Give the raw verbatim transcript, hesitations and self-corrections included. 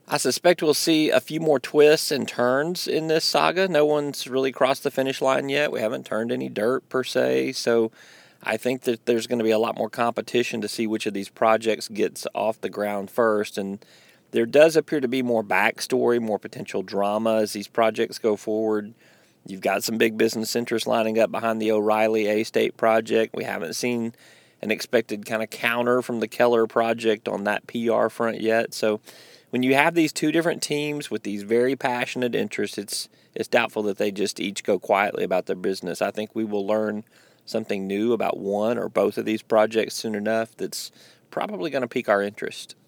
I suspect we'll see a few more twists and turns in this saga. No one's really crossed the finish line yet. We haven't turned any dirt per se, so I think that there's going to be a lot more competition to see which of these projects gets off the ground first. And there does appear to be more backstory, more potential drama as these projects go forward. You've got some big business interests lining up behind the O'Reilly A-State project. We haven't seen an expected kind of counter from the Keller project on that P R front yet. So when you have these two different teams with these very passionate interests, it's it's doubtful that they just each go quietly about their business. I think we will learn something new about one or both of these projects soon enough that's probably going to pique our interest.